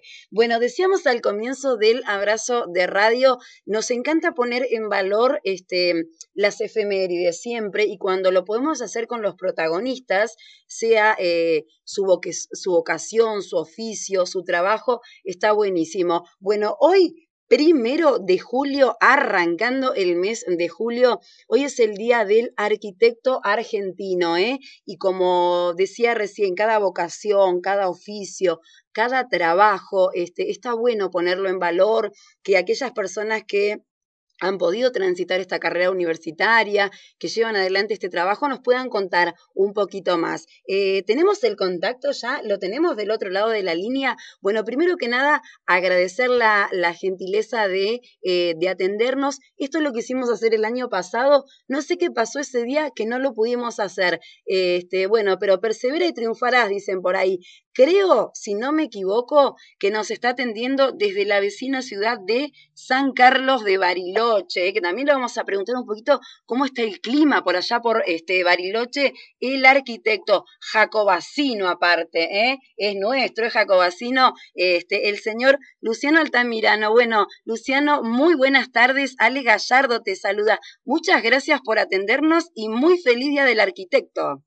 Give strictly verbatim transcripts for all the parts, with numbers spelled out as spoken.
Bueno, decíamos al comienzo del abrazo de radio, nos encanta poner en valor este, las efemérides siempre y cuando lo podemos hacer con los protagonistas, sea eh, su, voque, su vocación, su oficio, su trabajo, está buenísimo. Bueno, hoy... Primero de julio, arrancando el mes de julio, hoy es el día del arquitecto argentino, ¿eh? Y como decía recién, cada vocación, cada oficio, cada trabajo, este, está bueno ponerlo en valor, que aquellas personas que han podido transitar esta carrera universitaria, que llevan adelante este trabajo, nos puedan contar un poquito más. Eh, ¿Tenemos el contacto ya? ¿Lo tenemos del otro lado de la línea? Bueno, primero que nada, agradecer la, la gentileza de, eh, de atendernos. Esto es lo que hicimos hacer el año pasado. No sé qué pasó ese día que no lo pudimos hacer. Eh, este, bueno, pero persevera y triunfarás, dicen por ahí. Creo, si no me equivoco, que nos está atendiendo desde la vecina ciudad de San Carlos de Bariloche, que también le vamos a preguntar un poquito cómo está el clima por allá por este Bariloche, el arquitecto jacobacino aparte, ¿eh? Es nuestro, es jacobacino, este, el señor Luciano Altamirano. Bueno, Luciano, muy buenas tardes, Ale Gallardo te saluda. Muchas gracias por atendernos y muy feliz Día del Arquitecto.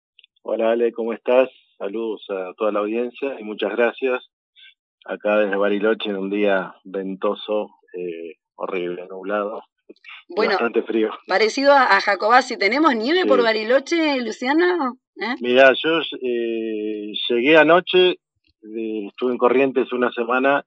Hola Ale, ¿cómo estás? Saludos a toda la audiencia y muchas gracias. Acá desde Bariloche en un día ventoso, eh, horrible, nublado, bueno, bastante frío. Parecido a, a Jacobacci, ¿tenemos nieve sí. por Bariloche, Luciano? ¿Eh? Mirá, yo eh, llegué anoche, eh, estuve en Corrientes una semana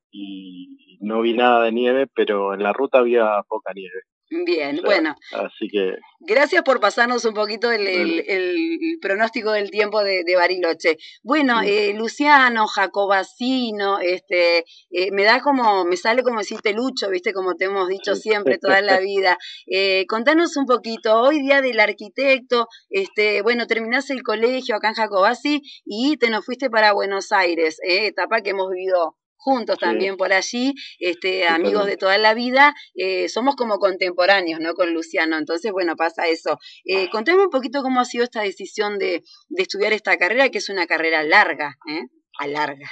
y no vi nada de nieve, pero en la ruta había poca nieve. Bien, o sea, bueno. Así que... Gracias por pasarnos un poquito el, el, el pronóstico del tiempo de, de Bariloche. Bueno, sí. eh, Luciano, jacobacino, este, eh, me da como, me sale como decirte Lucho, viste, como te hemos dicho sí. siempre toda la vida. Eh, contanos un poquito, hoy día del arquitecto, este, bueno, terminaste el colegio acá en Jacobacci y te nos fuiste para Buenos Aires, eh, etapa que hemos vivido juntos sí. también por allí, este, amigos de toda la vida, eh, somos como contemporáneos, ¿no? Con Luciano, entonces, bueno, pasa eso. Eh, contame un poquito cómo ha sido esta decisión de, de estudiar esta carrera, que es una carrera larga, ¿eh? A larga.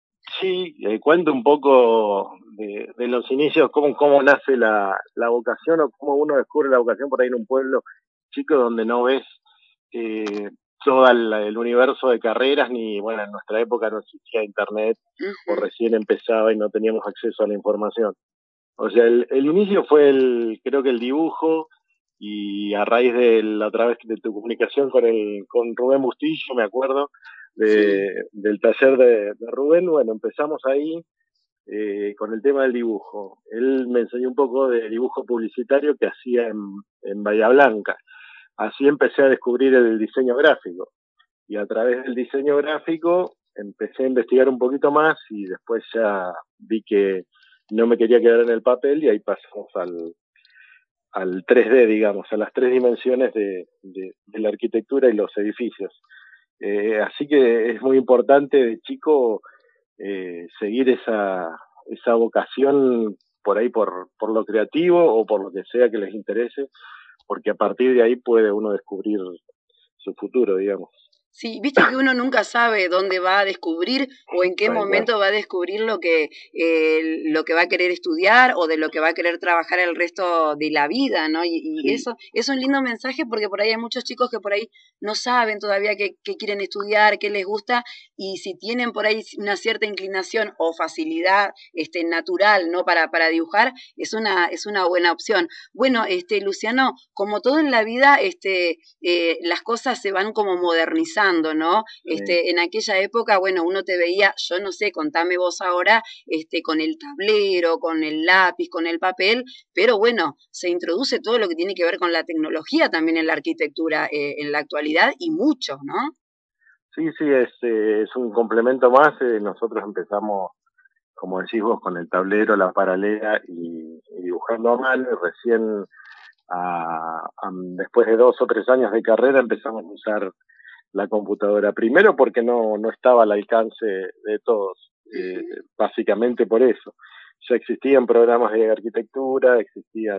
Sí, eh, cuento un poco de, de los inicios, cómo, cómo nace la, la vocación o cómo uno descubre la vocación por ahí en un pueblo chico donde no ves eh, todo el, el universo de carreras, ni, bueno, en nuestra época no existía internet uh-huh. o recién empezaba y no teníamos acceso a la información. O sea, el, el inicio fue el, creo que el dibujo, y a raíz de la otra vez de tu comunicación con el, con Rubén Bustillo, me acuerdo, de, sí. del taller de, de Rubén, bueno, empezamos ahí eh, con el tema del dibujo. Él me enseñó un poco de dibujo publicitario que hacía en, en Bahía Blanca. Así empecé a descubrir el diseño gráfico. Y a través del diseño gráfico empecé a investigar un poquito más y después ya vi que no me quería quedar en el papel y ahí pasamos al, al tres D, digamos, a las tres dimensiones de, de, de la arquitectura y los edificios. Eh, así que es muy importante de chico eh, seguir esa, esa vocación por ahí, por, por lo creativo o por lo que sea que les interese, porque a partir de ahí puede uno descubrir su futuro, digamos. Sí, viste que uno nunca sabe dónde va a descubrir o en qué Ay, momento bueno. va a descubrir lo que, eh, lo que va a querer estudiar o de lo que va a querer trabajar el resto de la vida, ¿no? Y, y sí. eso es un lindo mensaje porque por ahí hay muchos chicos que por ahí no saben todavía qué, qué quieren estudiar, qué les gusta, y si tienen por ahí una cierta inclinación o facilidad este, natural, ¿no? Para, para dibujar, es una, es una buena opción. Bueno, este, Luciano, como todo en la vida, este, eh, las cosas se van como modernizando, ¿no? Sí. Este, en aquella época, bueno, uno te veía, yo no sé, contame vos ahora, este, con el tablero, con el lápiz, con el papel, pero bueno, se introduce todo lo que tiene que ver con la tecnología también en la arquitectura eh, en la actualidad y mucho, ¿no? Sí, sí, es, eh, es un complemento más. Eh, nosotros empezamos, como decís vos, con el tablero, la paralela y, y dibujando a mano, y recién a, a, después de dos o tres años de carrera empezamos a usar la computadora, primero porque no, no estaba al alcance de todos, eh, básicamente por eso. Ya existían programas de arquitectura, existían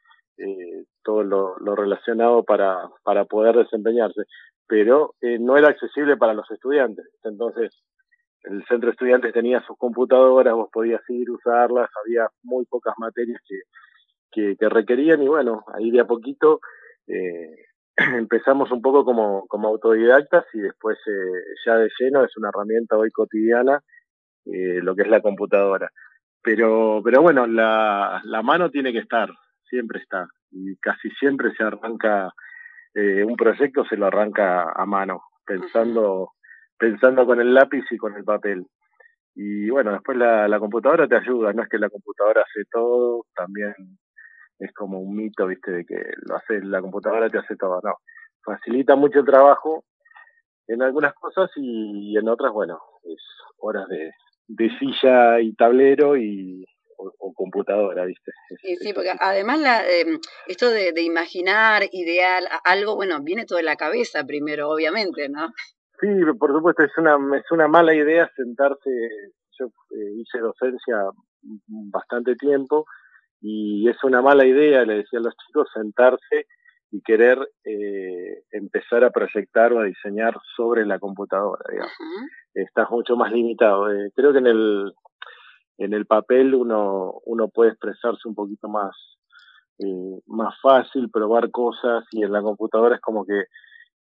eh, todo lo, lo relacionado para, para poder desempeñarse, pero eh, no era accesible para los estudiantes. Entonces, el centro de estudiantes tenía sus computadoras, vos podías ir a usarlas, había muy pocas materias que, que, que requerían y bueno, ahí de a poquito eh, empezamos un poco como, como autodidactas y después eh, ya de lleno es una herramienta hoy cotidiana eh, lo que es la computadora. Pero, pero bueno, la, la mano tiene que estar, siempre está, y casi siempre se arranca, eh, un proyecto se lo arranca a mano, pensando, uh-huh. pensando con el lápiz y con el papel. Y bueno, después la, la computadora te ayuda, no es que la computadora hace todo, también es como un mito, viste, de que lo hace la computadora te hace todo, no. Facilita mucho el trabajo en algunas cosas y en otras, bueno, es horas de, de silla y tablero y o, o computadora, ¿viste? Es, sí, sí, porque además la, eh, esto de, de imaginar, ideal, algo, bueno, viene todo en la cabeza primero, obviamente, ¿no? Sí, por supuesto, es una, es una mala idea sentarse. Yo eh, hice docencia bastante tiempo y es una mala idea, le decía a los chicos, sentarse y querer eh, empezar a proyectar o a diseñar sobre la computadora, digamos. Uh-huh. Estás mucho más limitado. Eh, creo que en el en el papel uno uno puede expresarse un poquito más eh, más fácil, probar cosas, y en la computadora es como que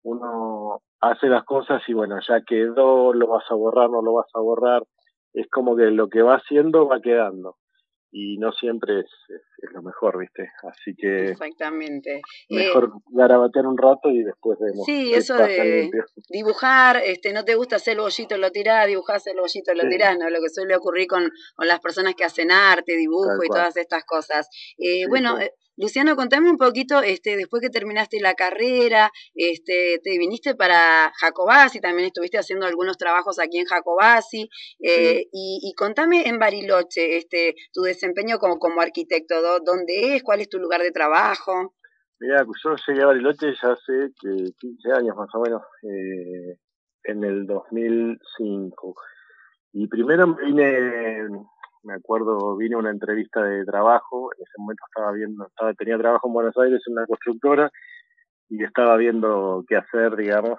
uno hace las cosas y bueno, ya quedó, lo vas a borrar, no lo vas a borrar, es como que lo que va haciendo va quedando y no siempre es, es, es lo mejor, ¿viste? Así que exactamente. Mejor eh, garabatear un rato y después vemos sí, qué eso pasa de limpio. Dibujar, este, no te gusta hacer el bollito, lo tirás, dibujás el bollito, lo sí. tirás, ¿no? Lo que suele ocurrir con, con las personas que hacen arte, dibujo Tal y cual. Todas estas cosas. Eh, sí, bueno, sí. Eh, Luciano, contame un poquito, este, después que terminaste la carrera, este, te viniste para Jacobasi, también estuviste haciendo algunos trabajos aquí en Jacobasi, eh, sí. y, y contame en Bariloche, este, tu desempeño como, como arquitecto, ¿dónde es? ¿Cuál es tu lugar de trabajo? Mirá, yo llegué a Bariloche ya hace que quince años más o menos, eh, en el dos mil cinco. Y primero me vine, me acuerdo, vine a una entrevista de trabajo, en ese momento estaba viendo, estaba, tenía trabajo en Buenos Aires en una constructora y estaba viendo qué hacer, digamos.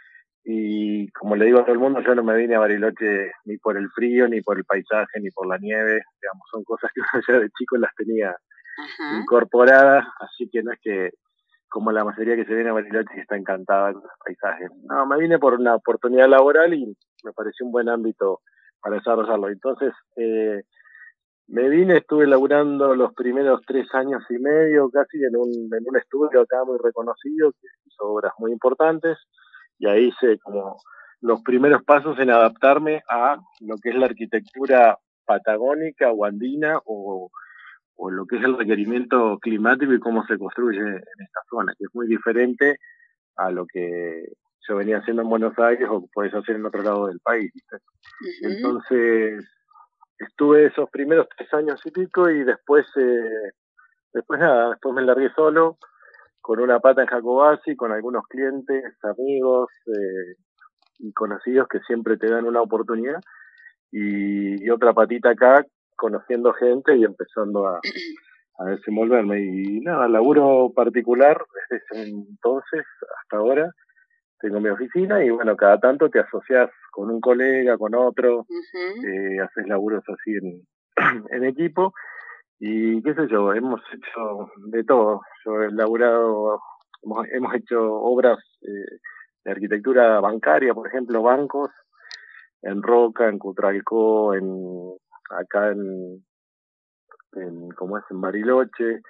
Y como le digo a todo el mundo, yo no me vine a Bariloche ni por el frío, ni por el paisaje, ni por la nieve, digamos, son cosas que uno ya de chico las tenía Ajá. incorporadas, así que no es que como la mayoría que se viene a Bariloche está encantada con los paisajes. No, me vine por una oportunidad laboral y me pareció un buen ámbito para desarrollarlo. Entonces, eh, me vine, estuve laburando los primeros tres años y medio casi en un, en un estudio acá muy reconocido que hizo obras muy importantes y ahí hice como los primeros pasos en adaptarme a lo que es la arquitectura patagónica o andina o o lo que es el requerimiento climático y cómo se construye en esta zona, que es muy diferente a lo que yo venía haciendo en Buenos Aires o puedes hacer en otro lado del país, ¿viste? Uh-huh. Entonces, estuve esos primeros tres años y pico y después, eh, después nada, después me largué solo, con una pata en Jacobasi, con algunos clientes, amigos eh, y conocidos que siempre te dan una oportunidad, y, y otra patita acá, conociendo gente y empezando a, a desenvolverme. Y nada, laburo particular desde ese entonces hasta ahora. Tengo mi oficina y bueno, cada tanto te asocias con un colega, con otro, uh-huh. eh, haces laburos así en, en equipo y qué sé yo, hemos hecho de todo. Yo he laburado, hemos, hemos hecho obras eh, de arquitectura bancaria, por ejemplo, bancos, en Roca, en Cutralcó, en acá en, en como es en Bariloche,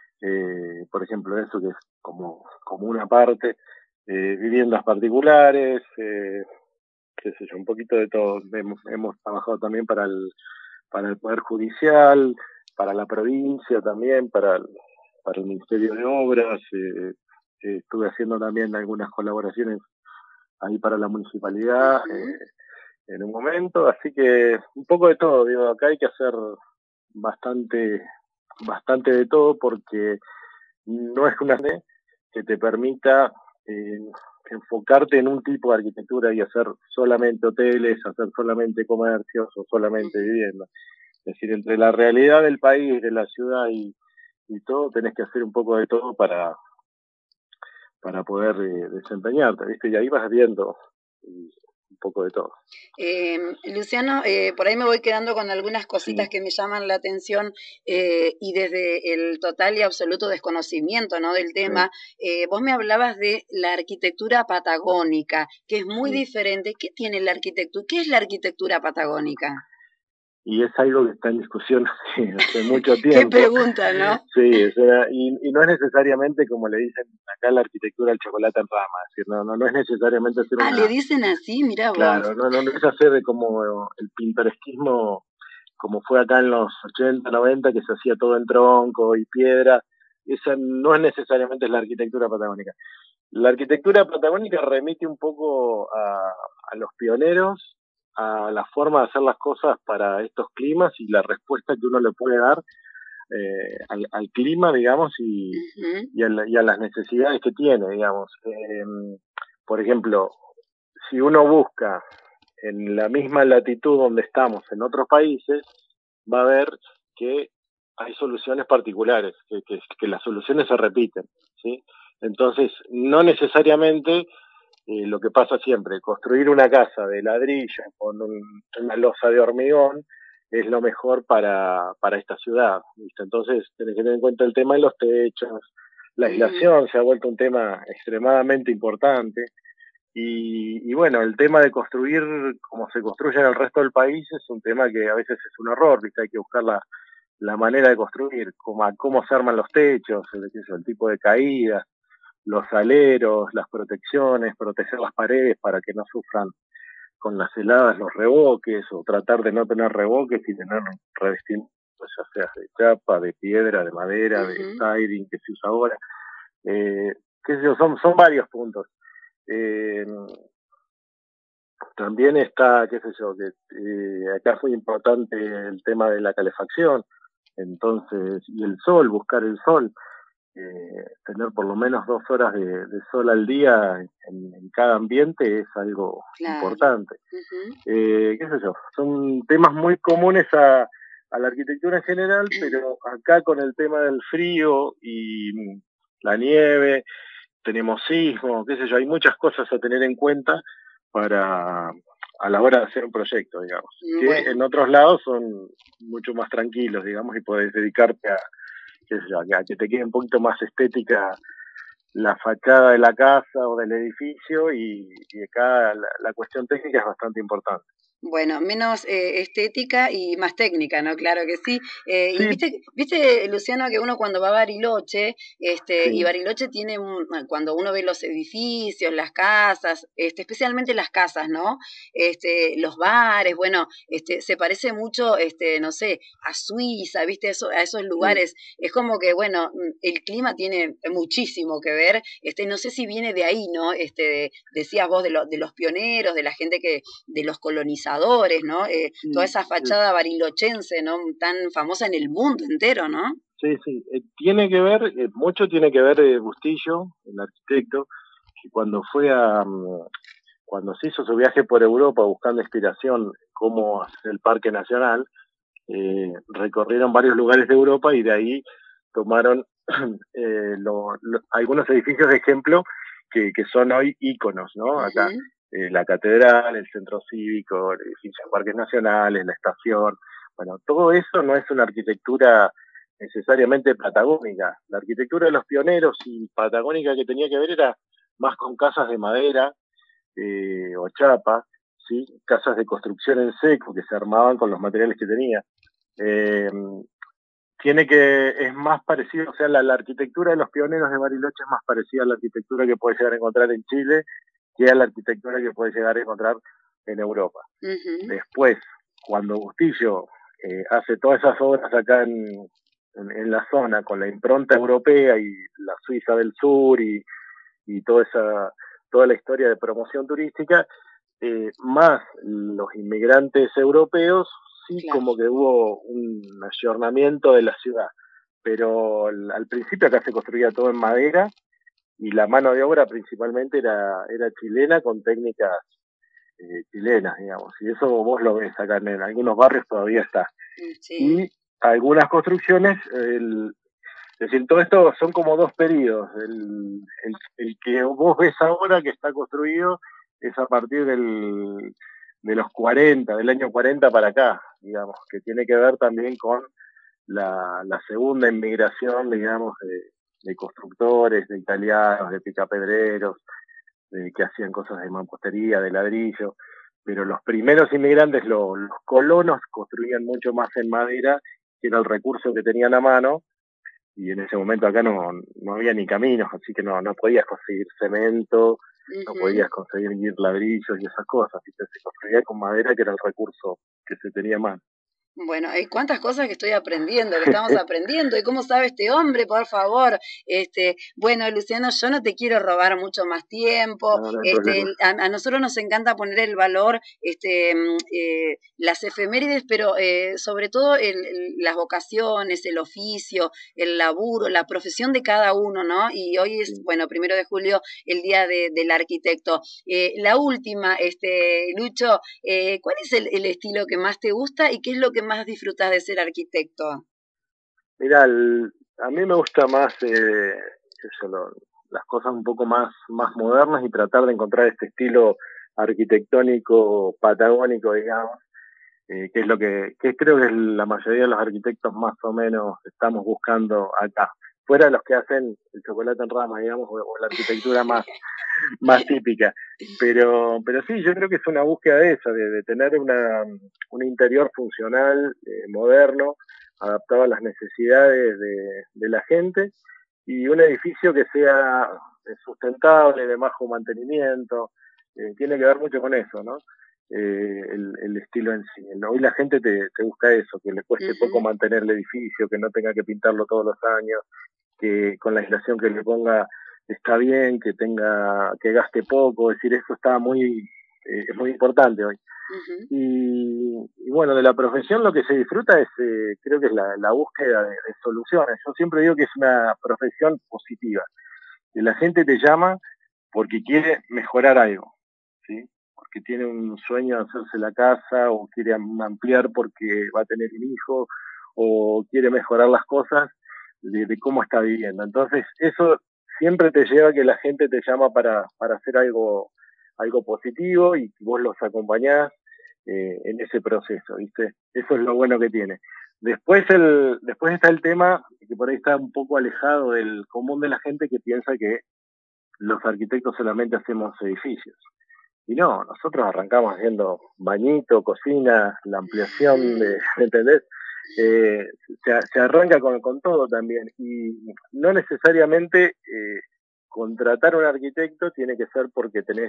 eh, por ejemplo, eso que es como, como una parte, eh, viviendas particulares, eh, qué sé yo, un poquito de todo. Hemos, hemos trabajado también para el, para el Poder Judicial, para la provincia también, para el, para el Ministerio de Obras, eh, eh, estuve haciendo también algunas colaboraciones ahí para la municipalidad, eh, en un momento, así que un poco de todo, digo, acá hay que hacer bastante, bastante de todo porque no es una que te permita eh, enfocarte en un tipo de arquitectura y hacer solamente hoteles, hacer solamente comercios o solamente viviendas. Es decir, entre la realidad del país, de la ciudad y, y todo, tenés que hacer un poco de todo para, para poder eh, desempeñarte, ¿viste? Y ahí vas viendo un poco de todo. Eh, Luciano, eh, por ahí me voy quedando con algunas cositas sí. que me llaman la atención eh, y desde el total y absoluto desconocimiento, ¿no?, del tema, sí. eh, vos me hablabas de la arquitectura patagónica, que es muy sí. diferente. ¿Qué tiene la arquitectura? ¿Qué es la arquitectura patagónica? Y es algo que está en discusión hace, hace mucho tiempo. Qué pregunta, ¿no? Sí, o sea, y, y no es necesariamente, como le dicen acá, la arquitectura del chocolate en rama, es decir, no, no, no es necesariamente hacer ah, una... Ah, le dicen así, mirá vos. Claro, no, no, no es hacer como el pintoresquismo como fue acá en los ochenta, noventa, que se hacía todo en tronco y piedra. Esa no es necesariamente la arquitectura patagónica. La arquitectura patagónica remite un poco a, a los pioneros, a la forma de hacer las cosas para estos climas y la respuesta que uno le puede dar eh, al, al clima, digamos, y, uh-huh. y, a la, y a las necesidades que tiene, digamos. Eh, por ejemplo, si uno busca en la misma latitud donde estamos en otros países, va a ver que hay soluciones particulares, que, que, que las soluciones se repiten, ¿sí? Entonces, no necesariamente eh, lo que pasa siempre, construir una casa de ladrillo con un, una losa de hormigón es lo mejor para, para esta ciudad, ¿viste? Entonces, tenés que tener en cuenta el tema de los techos, la aislación se ha vuelto un tema extremadamente importante, y, y bueno, el tema de construir como se construye en el resto del país es un tema que a veces es un error, ¿viste? Hay que buscar la, la manera de construir, cómo, cómo se arman los techos, el, el tipo de caídas, los aleros, las protecciones, proteger las paredes para que no sufran con las heladas los revoques, o tratar de no tener revoques y tener revestimientos, ya sea de chapa, de piedra, de madera, uh-huh. de siding que se usa ahora. Eh, qué sé yo, son, son varios puntos. Eh, también está, qué sé yo, que eh, acá fue importante el tema de la calefacción, entonces, y el sol, buscar el sol. Eh, tener por lo menos dos horas de, de sol al día en, en cada ambiente es algo claro. importante. Uh-huh. Eh, qué sé yo, son temas muy comunes a, a la arquitectura en general, uh-huh. pero acá con el tema del frío y la nieve, tenemos sismo, qué sé yo, hay muchas cosas a tener en cuenta para a la hora de hacer un proyecto, digamos, que bueno. en otros lados son mucho más tranquilos, digamos, y podés dedicarte a que te quede un poquito más estética la fachada de la casa o del edificio, y, y acá la, la cuestión técnica es bastante importante. Bueno, menos eh, estética y más técnica, ¿no? Claro que sí. Eh, sí. Y viste, viste, Luciano, que uno cuando va a Bariloche, este, sí. y Bariloche tiene, un, cuando uno ve los edificios, las casas, este, especialmente las casas, ¿no? Este, los bares, bueno, este, se parece mucho, este, no sé, a Suiza, viste, eso, a esos lugares. Sí. Es como que, bueno, el clima tiene muchísimo que ver. Este, no sé si viene de ahí, ¿no? Este, decías vos de, lo, de los pioneros, de la gente que, de los colonizadores, ¿no? Eh, sí, toda esa fachada sí. barilochense, ¿no? Tan famosa en el mundo entero, ¿no? Sí, sí. Eh, tiene que ver, eh, mucho tiene que ver eh, Bustillo, el arquitecto, que cuando fue a, um, cuando se hizo su viaje por Europa buscando inspiración cómo hacer el Parque Nacional, eh, recorrieron varios lugares de Europa y de ahí tomaron eh, lo, lo, algunos edificios de ejemplo que, que son hoy íconos, ¿no? Acá. Uh-huh. Eh, la catedral, el centro cívico, el edificio de parques nacionales, la estación. Bueno, todo eso no es una arquitectura necesariamente patagónica. La arquitectura de los pioneros y patagónica que tenía que ver era más con casas de madera eh, o chapa, ¿sí? Casas de construcción en seco que se armaban con los materiales que tenía. Eh, tiene que, es más parecido, o sea, la, la arquitectura de los pioneros de Bariloche es más parecida a la arquitectura que puedes llegar a encontrar en Chile que a la arquitectura que puedes llegar a encontrar en Europa. Uh-huh. Después, cuando Bustillo eh, hace todas esas obras acá en, en, en la zona, con la impronta europea y la Suiza del Sur y, y toda esa toda la historia de promoción turística, eh, más los inmigrantes europeos, sí, claro. Como que hubo un ayornamiento de la ciudad. Pero al, al principio acá se construía todo en madera, y la mano de obra principalmente era, era chilena, con técnicas eh, chilenas, digamos, y eso vos lo ves acá en, en algunos barrios todavía está. Sí. Y algunas construcciones, el, es decir, todo esto son como dos periodos, el, el, el que vos ves ahora que está construido es a partir del, de los cuarenta, del año cuarenta para acá, digamos, que tiene que ver también con la, la segunda inmigración, digamos, de, de constructores, de italianos, de picapedreros, de, que hacían cosas de mampostería, de ladrillo, pero los primeros inmigrantes, lo, los colonos, construían mucho más en madera, que era el recurso que tenían a mano, y en ese momento acá no, no había ni caminos, así que no, no podías conseguir cemento, uh-huh. no podías conseguir ladrillos y esas cosas, ¿viste? Se construía con madera, que era el recurso que se tenía a mano. Bueno, hay cuántas cosas que estoy aprendiendo, que estamos aprendiendo, y cómo sabe este hombre, por favor. Este, bueno, Luciano, yo no te quiero robar mucho más tiempo. No, no este, a, a nosotros nos encanta poner el valor, este, eh, las efemérides, pero eh, sobre todo el, el, las vocaciones, el oficio, el laburo, la profesión de cada uno, ¿no? Y hoy es, bueno, primero de julio, el día de, del arquitecto. Eh, la última, este, Lucho, eh, ¿cuál es el, el estilo que más te gusta y qué es lo que más disfrutas de ser arquitecto? Mira, a mí me gusta más eh, eso, lo, las cosas un poco más, más modernas y tratar de encontrar este estilo arquitectónico patagónico, digamos, eh, que es lo que, que creo que es la mayoría de los arquitectos más o menos estamos buscando acá. Fuera de los que hacen el chocolate en rama, digamos, o, o la arquitectura más, más típica. Pero, pero sí, yo creo que es una búsqueda de eso, de, de tener una, un interior funcional, eh, moderno, adaptado a las necesidades de, de la gente, y un edificio que sea sustentable, de bajo mantenimiento, eh, tiene que ver mucho con eso, ¿no? Eh, el, el estilo en sí. Hoy la gente te, te busca eso, que le cueste uh-huh. poco mantener el edificio, que no tenga que pintarlo todos los años, que con la aislación que le ponga está bien, que tenga, que gaste poco, es decir, eso está muy, eh, es muy importante hoy. Uh-huh. Y, y bueno, de la profesión lo que se disfruta es, eh, creo que es la, la búsqueda de, de soluciones. Yo siempre digo que es una profesión positiva, que la gente te llama porque quiere mejorar algo, ¿sí? Porque tiene un sueño de hacerse la casa, o quiere ampliar porque va a tener un hijo, o quiere mejorar las cosas de, de cómo está viviendo. Entonces, eso siempre te lleva a que la gente te llama para, para hacer algo, algo positivo, y vos los acompañás eh, en ese proceso, ¿viste? Eso es lo bueno que tiene. Después, el, después está el tema que por ahí está un poco alejado del común de la gente, que piensa que los arquitectos solamente hacemos edificios. Y no, nosotros arrancamos haciendo bañito, cocina, la ampliación de, ¿me entendés? Eh, se, se arranca con, con todo también, y no necesariamente eh, contratar a un arquitecto tiene que ser porque tenés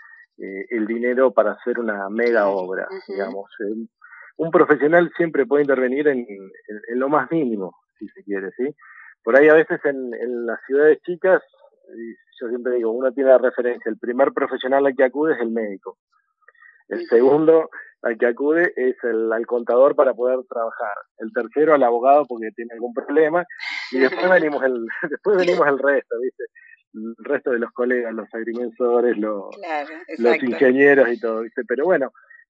eh, el dinero para hacer una mega obra, uh-huh. digamos. Eh, un profesional siempre puede intervenir en, en, en lo más mínimo, si se quiere, ¿sí? Por ahí a veces en, en las ciudades chicas, yo siempre digo, uno tiene la referencia, el primer profesional al que acude es el médico. El segundo al que acude es el al contador para poder trabajar. El tercero al abogado porque tiene algún problema. Y después venimos el, después venimos el resto, ¿viste? El resto de los colegas, los agrimensores, los, claro, los ingenieros y todo, ¿viste? Pero bueno,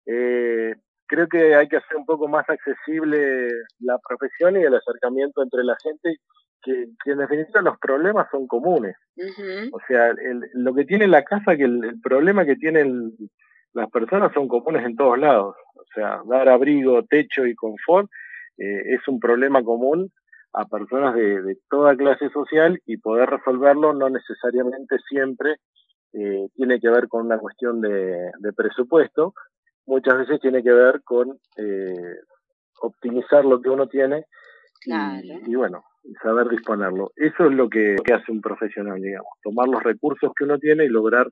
eh, creo que hay que hacer un poco más accesible la profesión y el acercamiento entre la gente, que, que en definitiva los problemas son comunes. Uh-huh. O sea, el, lo que tiene la casa, que el, el problema que tienen las personas son comunes en todos lados. O sea, dar abrigo, techo y confort eh, es un problema común a personas de, de toda clase social, y poder resolverlo no necesariamente siempre eh, tiene que ver con una cuestión de, de presupuesto. Muchas veces tiene que ver con eh, optimizar lo que uno tiene, claro. y, y bueno, saber disponerlo. Eso es lo que, que hace un profesional, digamos, tomar los recursos que uno tiene y lograr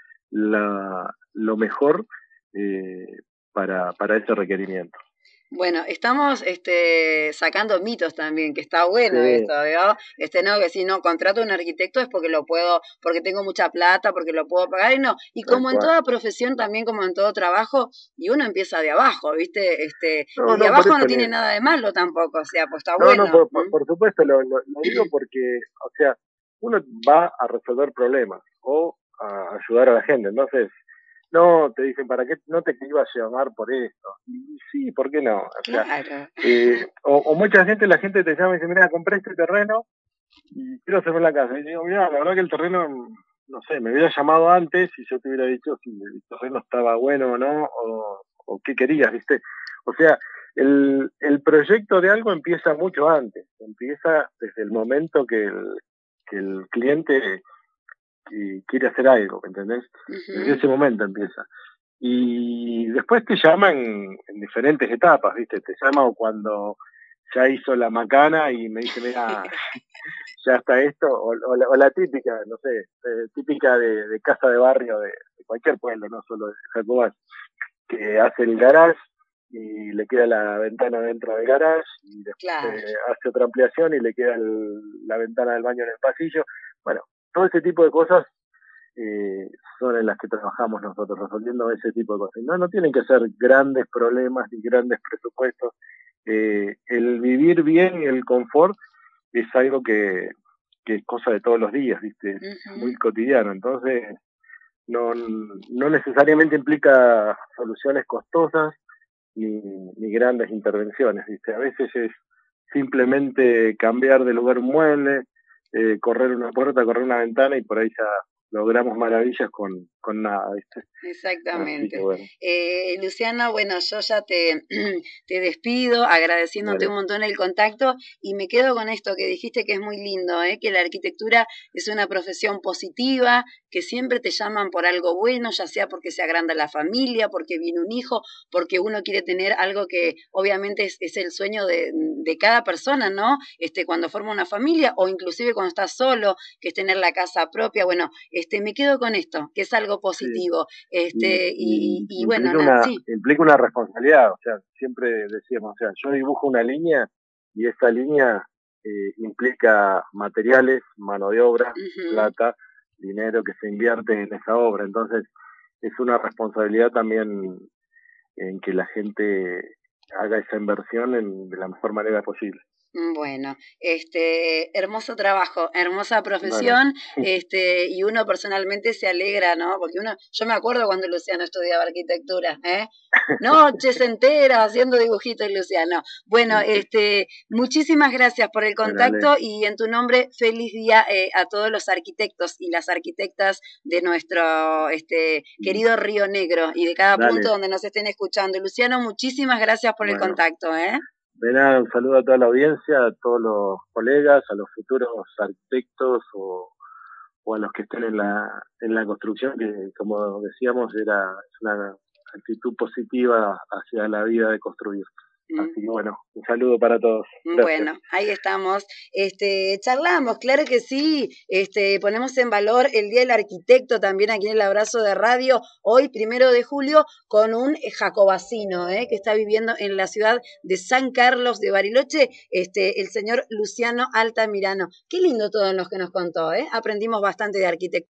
la, lo mejor eh, para, para ese requerimiento. Bueno, estamos este, sacando mitos también, que está bueno sí. esto, ¿no? Este, no, que si no contrato a un arquitecto es porque lo puedo, porque tengo mucha plata, porque lo puedo pagar, y no. Y como en toda profesión, también como en todo trabajo, y uno empieza de abajo, ¿viste? Este, no, y de no, abajo no tiene nada de malo tampoco, o sea, pues está no, bueno. No, por, por, por supuesto, lo, lo, lo digo porque, o sea, uno va a resolver problemas o a ayudar a la gente, entonces no, te dicen, ¿para qué no te ibas a llamar por esto? Y sí, ¿por qué no? O sea, claro. eh, o, o mucha gente, la gente te llama y dice, mira, compré este terreno y quiero hacer la casa. Y digo, mira, la verdad que el terreno no sé, me hubiera llamado antes y yo te hubiera dicho si el terreno estaba bueno o no, o, o qué querías, ¿viste? O sea, el, el proyecto de algo empieza mucho antes, empieza desde el momento que el, que el cliente quiere hacer algo, ¿me entendés? Uh-huh. Desde ese momento empieza. Y después te llaman en diferentes etapas, ¿viste? Te llama cuando ya hizo la macana y me dice, mira, ya está esto, o, o, la, o la típica, no sé, eh, típica de, de casa de barrio de, de cualquier pueblo, no solo de Jacobás, que hace el garage y le queda la ventana dentro del garage y después claro. eh, hace otra ampliación y le queda el, la ventana del baño en el pasillo. Bueno, todo ese tipo de cosas eh, son en las que trabajamos nosotros, resolviendo ese tipo de cosas. No, no tienen que ser grandes problemas ni grandes presupuestos. Eh, el vivir bien y el confort es algo que, que es cosa de todos los días, ¿viste? Uh-huh. Muy cotidiano. Entonces, no, no necesariamente implica soluciones costosas ni, ni grandes intervenciones, ¿viste? A veces es simplemente cambiar de lugar un mueble, eh, correr una puerta, correr una ventana y por ahí ya logramos maravillas con, con nada, ¿viste? Exactamente. Bueno. Eh, Luciano, bueno, yo ya te, te despido agradeciéndote vale. un montón el contacto y me quedo con esto que dijiste que es muy lindo, ¿eh? Que la arquitectura es una profesión positiva, que siempre te llaman por algo bueno, ya sea porque se agranda la familia, porque viene un hijo, porque uno quiere tener algo que obviamente es, es el sueño de, de cada persona, ¿no? Este, cuando forma una familia o inclusive cuando estás solo, que es tener la casa propia, bueno, este, me quedo con esto, que es algo positivo. Sí. Este, y, y, y, y bueno, implica, una, sí. implica una responsabilidad, o sea, siempre decíamos, o sea, yo dibujo una línea y esa línea eh, implica materiales, mano de obra, uh-huh. plata, dinero que se invierte en esa obra, entonces es una responsabilidad también en que la gente haga esa inversión en, de la mejor manera posible. Bueno, este, hermoso trabajo, hermosa profesión, bueno. este, y uno personalmente se alegra, ¿no? Porque uno, yo me acuerdo cuando Luciano estudiaba arquitectura, ¿eh? Noches enteras haciendo dibujitos, Luciano. Bueno, este, muchísimas gracias por el contacto Dale. Y en tu nombre, feliz día eh, a todos los arquitectos y las arquitectas de nuestro este, querido Río Negro y de cada Dale. Punto donde nos estén escuchando. Luciano, muchísimas gracias por bueno. El contacto, ¿eh? De nada, un saludo a toda la audiencia, a todos los colegas, a los futuros arquitectos o, o a los que estén en la en la construcción, que como decíamos era una actitud positiva hacia la vida de construir. Así que bueno, un saludo para todos. Gracias. Bueno, ahí estamos. Este, charlamos, claro que sí. Este, ponemos en valor el Día del Arquitecto también aquí en el Abrazo de Radio, hoy, primero de julio, con un jacobacino, ¿eh? Que está viviendo en la ciudad de San Carlos de Bariloche, este, el señor Luciano Altamirano. Qué lindo todo lo que nos contó, ¿eh? Aprendimos bastante de arquitectura.